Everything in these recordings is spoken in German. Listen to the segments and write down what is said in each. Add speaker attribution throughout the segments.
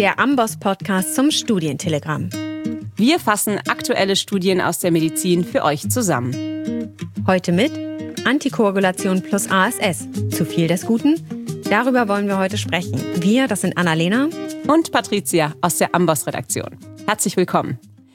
Speaker 1: der Amboss-Podcast zum Studientelegramm.
Speaker 2: Wir fassen aktuelle Studien aus der Medizin für euch zusammen.
Speaker 1: Heute mit Antikoagulation plus ASS. Zu viel des Guten? Darüber wollen wir heute sprechen. Wir, das sind Annalena
Speaker 2: und Patricia aus der Amboss-Redaktion. Herzlich willkommen.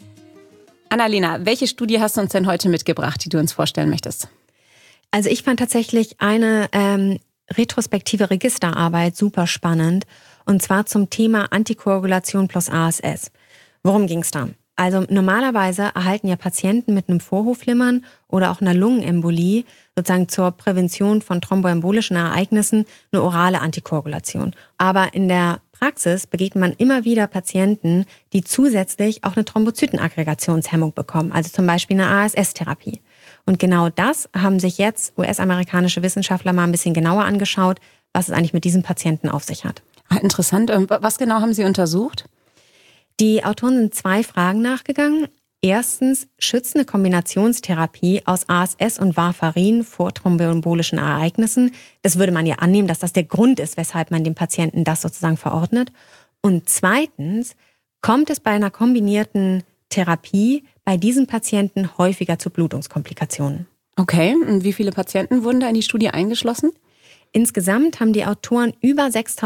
Speaker 2: Annalena, welche Studie hast du uns denn heute mitgebracht, die du uns vorstellen möchtest?
Speaker 1: Also ich fand tatsächlich eine retrospektive Registerarbeit super spannend. Und zwar zum Thema Antikoagulation plus ASS. Worum ging es da? Also normalerweise erhalten ja Patienten mit einem Vorhofflimmern oder auch einer Lungenembolie sozusagen zur Prävention von thromboembolischen Ereignissen eine orale Antikoagulation. Aber in der Praxis begegnet man immer wieder Patienten, die zusätzlich auch eine Thrombozytenaggregationshemmung bekommen, also zum Beispiel eine ASS-Therapie. Und genau das haben sich jetzt US-amerikanische Wissenschaftler mal ein bisschen genauer angeschaut, was es eigentlich mit diesen Patienten auf sich hat.
Speaker 2: Interessant. Was genau haben Sie untersucht?
Speaker 1: Die Autoren sind 2 Fragen nachgegangen. Erstens, schützt eine Kombinationstherapie aus ASS und Warfarin vor thromboembolischen Ereignissen? Das würde man ja annehmen, dass das der Grund ist, weshalb man dem Patienten das sozusagen verordnet. Und zweitens, kommt es bei einer kombinierten Therapie bei diesen Patienten häufiger zu Blutungskomplikationen?
Speaker 2: Okay, und wie viele Patienten wurden da in die Studie eingeschlossen?
Speaker 1: Insgesamt haben die Autoren über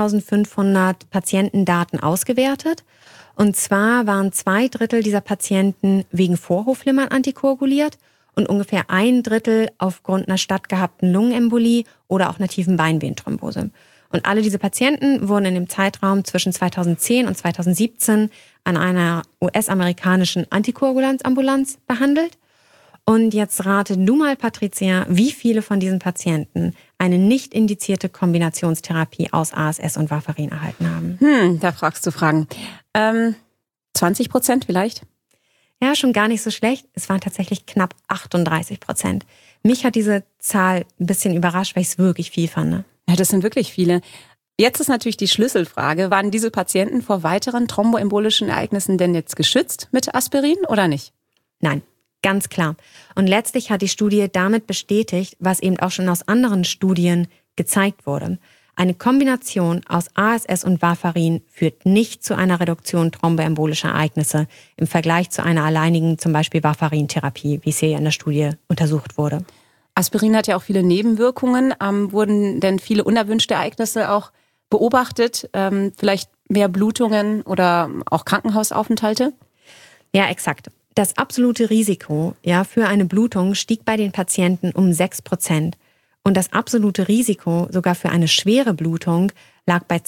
Speaker 1: 6.500 Patientendaten ausgewertet. Und zwar waren 2/3 dieser Patienten wegen Vorhofflimmern antikoaguliert und ungefähr 1/3 aufgrund einer stattgehabten Lungenembolie oder auch einer tiefen Beinvenenthrombose. Und alle diese Patienten wurden in dem Zeitraum zwischen 2010 und 2017 an einer US-amerikanischen Antikoagulanzambulanz behandelt. Und jetzt rate du mal, Patricia, wie viele von diesen Patienten eine nicht indizierte Kombinationstherapie aus ASS und Warfarin erhalten haben?
Speaker 2: Da fragst du Fragen. 20% vielleicht?
Speaker 1: Ja, schon gar nicht so schlecht. Es waren tatsächlich knapp 38%. Mich hat diese Zahl ein bisschen überrascht, weil ich es wirklich viel fand.
Speaker 2: Ja, das sind wirklich viele. Jetzt ist natürlich die Schlüsselfrage, waren diese Patienten vor weiteren thromboembolischen Ereignissen denn jetzt geschützt mit Aspirin oder nicht?
Speaker 1: Nein. Ganz klar. Und letztlich hat die Studie damit bestätigt, was eben auch schon aus anderen Studien gezeigt wurde. Eine Kombination aus ASS und Warfarin führt nicht zu einer Reduktion thromboembolischer Ereignisse im Vergleich zu einer alleinigen, zum Beispiel Warfarin-Therapie, wie es hier in der Studie untersucht wurde.
Speaker 2: Aspirin hat ja auch viele Nebenwirkungen. Wurden denn viele unerwünschte Ereignisse auch beobachtet? Vielleicht mehr Blutungen oder auch Krankenhausaufenthalte?
Speaker 1: Ja, exakt. Das absolute Risiko für eine Blutung stieg bei den Patienten um 6%. Und das absolute Risiko sogar für eine schwere Blutung lag bei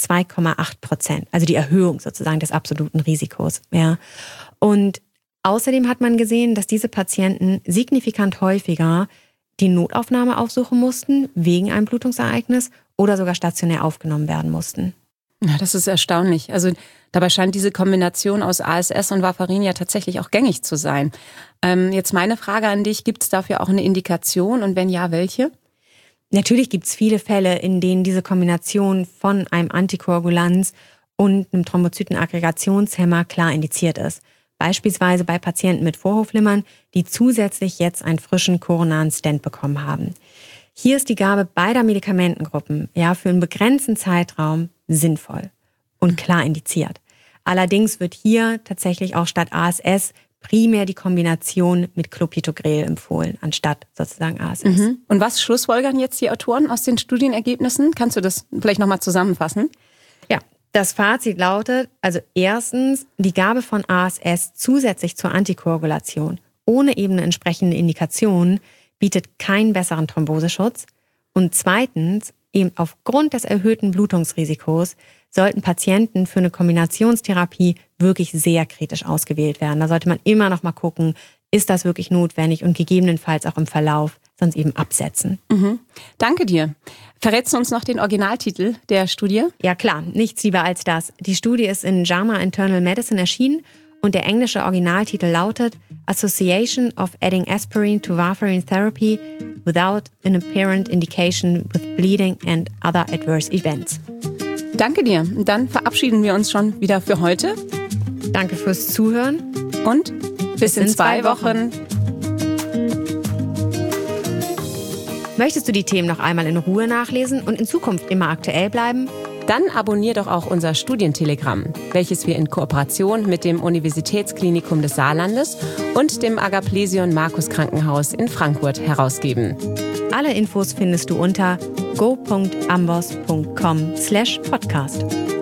Speaker 1: 2,8%. Also die Erhöhung sozusagen des absoluten Risikos. Ja. Und außerdem hat man gesehen, dass diese Patienten signifikant häufiger die Notaufnahme aufsuchen mussten wegen einem Blutungsereignis oder sogar stationär aufgenommen werden mussten.
Speaker 2: Ja, das ist erstaunlich. Also dabei scheint diese Kombination aus ASS und Warfarin ja tatsächlich auch gängig zu sein. Jetzt meine Frage an dich, gibt es dafür auch eine Indikation und wenn ja, welche?
Speaker 1: Natürlich gibt es viele Fälle, in denen diese Kombination von einem Antikoagulanz und einem Thrombozytenaggregationshemmer klar indiziert ist. Beispielsweise bei Patienten mit Vorhofflimmern, die zusätzlich jetzt einen frischen koronaren Stent bekommen haben. Hier ist die Gabe beider Medikamentengruppen für einen begrenzten Zeitraum sinnvoll und klar indiziert. Allerdings wird hier tatsächlich auch statt ASS primär die Kombination mit Clopidogrel empfohlen, anstatt sozusagen ASS.
Speaker 2: Und was schlussfolgern jetzt die Autoren aus den Studienergebnissen? Kannst du das vielleicht nochmal zusammenfassen?
Speaker 1: Ja, das Fazit lautet, also erstens, die Gabe von ASS zusätzlich zur Antikoagulation ohne eben eine entsprechende Indikation bietet keinen besseren Thromboseschutz. Und zweitens, eben aufgrund des erhöhten Blutungsrisikos sollten Patienten für eine Kombinationstherapie wirklich sehr kritisch ausgewählt werden. Da sollte man immer noch mal gucken, ist das wirklich notwendig und gegebenenfalls auch im Verlauf sonst eben absetzen.
Speaker 2: Danke dir. Verrätst du uns noch den Originaltitel der Studie?
Speaker 1: Ja klar, nichts lieber als das. Die Studie ist in JAMA Internal Medicine erschienen und der englische Originaltitel lautet Association of adding aspirin to warfarin therapy without an apparent indication with bleeding and other adverse events.
Speaker 2: Danke dir. Dann verabschieden wir uns schon wieder für heute.
Speaker 1: Danke fürs Zuhören
Speaker 2: und bis in 2 Wochen.
Speaker 1: Möchtest du die Themen noch einmal in Ruhe nachlesen und in Zukunft immer aktuell bleiben?
Speaker 2: Dann abonnier doch auch unser Studientelegramm, welches wir in Kooperation mit dem Universitätsklinikum des Saarlandes und dem Agaplesion Markus Krankenhaus in Frankfurt herausgeben.
Speaker 1: Alle Infos findest du unter go.ambos.com/podcast.